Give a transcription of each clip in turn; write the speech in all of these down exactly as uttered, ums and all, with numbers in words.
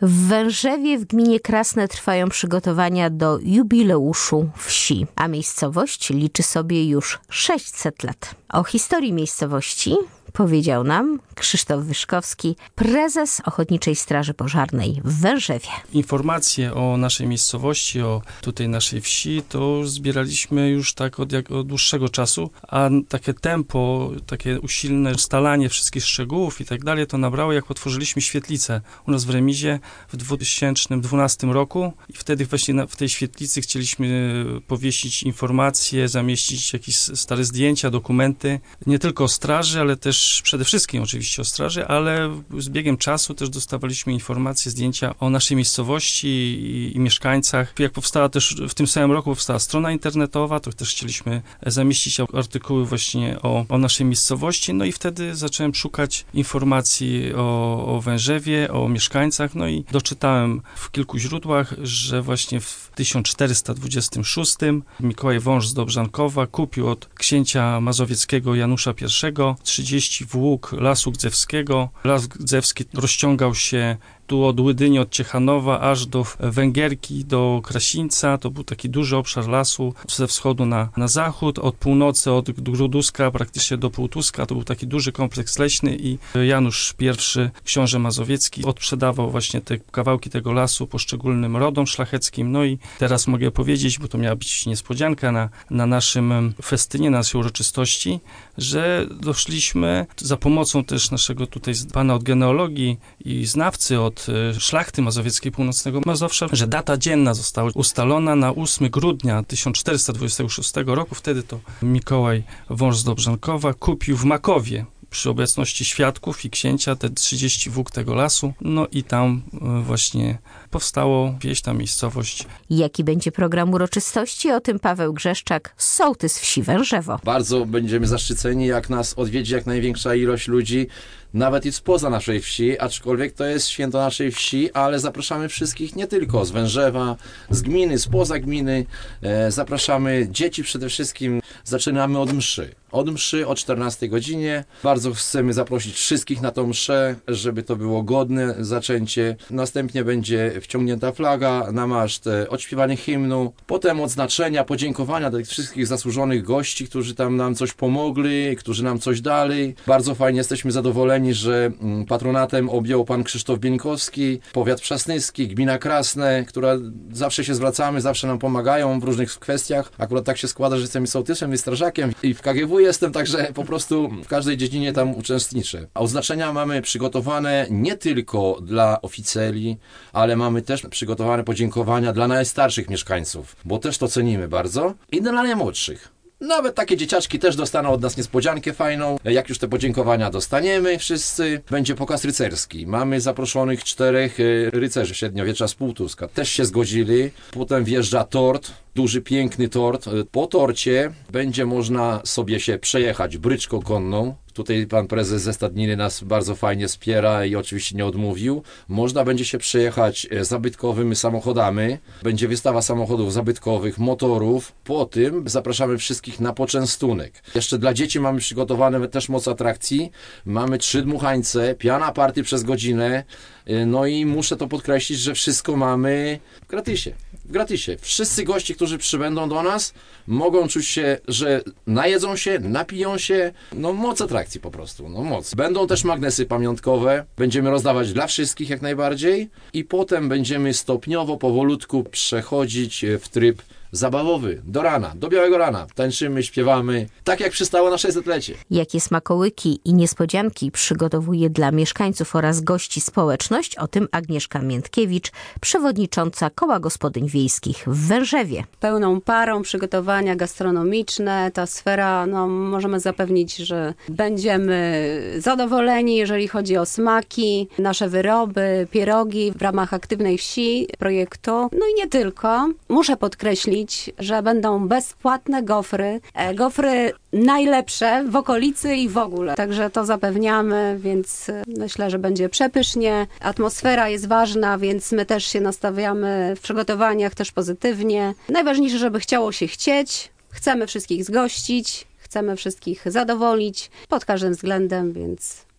W Wężewie w gminie Krasne trwają przygotowania do jubileuszu wsi, a miejscowość liczy sobie już sześćset lat. O historii miejscowości powiedział nam Krzysztof Wyszkowski, prezes Ochotniczej Straży Pożarnej w Wężewie. Informacje o naszej miejscowości, o tutaj naszej wsi, to zbieraliśmy już tak od, jak, od dłuższego czasu, a takie tempo, takie usilne ustalanie wszystkich szczegółów i tak dalej, to nabrało, jak otworzyliśmy świetlicę u nas w remizie w dwa tysiące dwunastym roku i wtedy właśnie na, w tej świetlicy chcieliśmy powiesić informacje, zamieścić jakieś stare zdjęcia, dokumenty, nie tylko o straży, ale też przede wszystkim oczywiście o straży, ale z biegiem czasu też dostawaliśmy informacje, zdjęcia o naszej miejscowości i, i mieszkańcach. Jak powstała też w tym samym roku powstała strona internetowa, to też chcieliśmy zamieścić artykuły właśnie o, o naszej miejscowości, no i wtedy zacząłem szukać informacji o, o Wężewie, o mieszkańcach, no i doczytałem w kilku źródłach, że właśnie w tysiąc czterysta dwudziestym szóstym Mikołaj Wąż z Dobrzankowa kupił od księcia mazowieckiego Janusza pierwszego trzydzieści włók Lasu Gdzewskiego. Las Gdzewski rozciągał się tu od Łydyni, od Ciechanowa, aż do Węgierki, do Krasińca. To był taki duży obszar lasu ze wschodu na, na zachód, od północy, od Gruduska praktycznie do Półtuska. To był taki duży kompleks leśny i Janusz pierwszy, książę mazowiecki, odprzedawał właśnie te kawałki tego lasu poszczególnym rodom szlacheckim. No i teraz mogę powiedzieć, bo to miała być niespodzianka na, na naszym festynie, na naszej uroczystości, że doszliśmy za pomocą też naszego tutaj pana od genealogii i znawcy od szlachty mazowieckiej północnego Mazowsza, że data dzienna została ustalona na ósmego grudnia tysiąc czterysta dwudziestego szóstego roku. Wtedy to Mikołaj Wąż z Dobrzankowa kupił w Makowie przy obecności świadków i księcia te trzydzieści włók tego lasu. No i tam właśnie powstało wieś, ta miejscowość. Jaki będzie program uroczystości? O tym Paweł Grzeszczak, sołtys wsi Wężewo. Bardzo będziemy zaszczyceni, jak nas odwiedzi jak największa ilość ludzi, nawet i spoza naszej wsi, aczkolwiek to jest święto naszej wsi, ale zapraszamy wszystkich nie tylko z Wężewa, z gminy, spoza gminy. E, zapraszamy dzieci przede wszystkim. Zaczynamy od mszy. Od mszy o czternastej godzinie. Bardzo chcemy zaprosić wszystkich na tą mszę, żeby to było godne zaczęcie. Następnie będzie wciągnięta flaga na maszt, odśpiewanie hymnu, potem odznaczenia, podziękowania dla tych wszystkich zasłużonych gości, którzy tam nam coś pomogli, którzy nam coś dali. Bardzo fajnie jesteśmy zadowoleni, że patronatem objął pan Krzysztof Bieńkowski, powiat przasnyski, gmina Krasne, która zawsze się zwracamy, zawsze nam pomagają w różnych kwestiach. Akurat tak się składa, że jestem i sołtysem, i strażakiem, i w K G W jestem, także po prostu w każdej dziedzinie tam uczestniczę. A oznaczenia mamy przygotowane nie tylko dla oficeli, ale mamy też przygotowane podziękowania dla najstarszych mieszkańców, bo też to cenimy bardzo, i dla najmłodszych. Nawet takie dzieciaczki też dostaną od nas niespodziankę fajną. Jak już te podziękowania dostaniemy wszyscy, będzie pokaz rycerski. Mamy zaproszonych czterech rycerzy średniowiecza z Półtuska. Też się zgodzili. Potem wjeżdża tort, duży, piękny tort. Po torcie będzie można sobie się przejechać bryczką konną. Tutaj pan prezes ze Stadniny nas bardzo fajnie wspiera i oczywiście nie odmówił. Można będzie się przejechać zabytkowymi samochodami. Będzie wystawa samochodów zabytkowych, motorów. Po tym zapraszamy wszystkich na poczęstunek. Jeszcze dla dzieci mamy przygotowane też moc atrakcji. Mamy trzy dmuchańce, piana party przez godzinę. No i muszę to podkreślić, że wszystko mamy w gratisie. W gratisie. Wszyscy goście, którzy przybędą do nas, mogą czuć się, że najedzą się, napiją się. No moc atrakcji po prostu, no moc. Będą też magnesy pamiątkowe. Będziemy rozdawać dla wszystkich jak najbardziej. I potem będziemy stopniowo, powolutku przechodzić w tryb zabawowy, do rana, do białego rana. Tańczymy, śpiewamy, tak jak przystało na sześćsetlecie. Jakie smakołyki i niespodzianki przygotowuje dla mieszkańców oraz gości społeczność? O tym Agnieszka Miętkiewicz, przewodnicząca Koła Gospodyń Wiejskich w Wężewie. Pełną parą przygotowania gastronomiczne. Ta sfera, no możemy zapewnić, że będziemy zadowoleni, jeżeli chodzi o smaki, nasze wyroby, pierogi w ramach Aktywnej Wsi projektu. No i nie tylko. Muszę podkreślić, że będą bezpłatne gofry. E, gofry najlepsze w okolicy i w ogóle. Także to zapewniamy, więc myślę, że będzie przepysznie. Atmosfera jest ważna, więc my też się nastawiamy w przygotowaniach też pozytywnie. Najważniejsze, żeby chciało się chcieć. Chcemy wszystkich zgościć, chcemy wszystkich zadowolić pod każdym względem, więc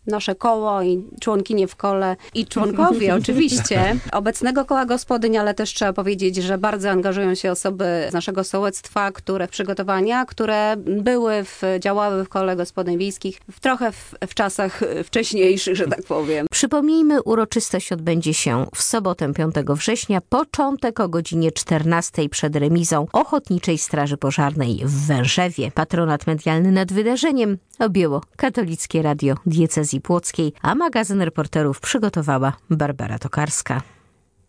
nasze koło i członkinie w kole i członkowie oczywiście obecnego koła gospodyń, ale też trzeba powiedzieć, że bardzo angażują się osoby z naszego sołectwa, które w przygotowania, które były, w, działały w kole gospodyń wiejskich w trochę w, w czasach wcześniejszych, że tak powiem. Przypomnijmy, uroczystość odbędzie się w sobotę piątego września, początek o godzinie czternastej przed remizą Ochotniczej Straży Pożarnej w Wężewie. Patronat medialny nad wydarzeniem objęło Katolickie Radio Diecezji Płockiej, a magazyn reporterów przygotowała Barbara Tokarska.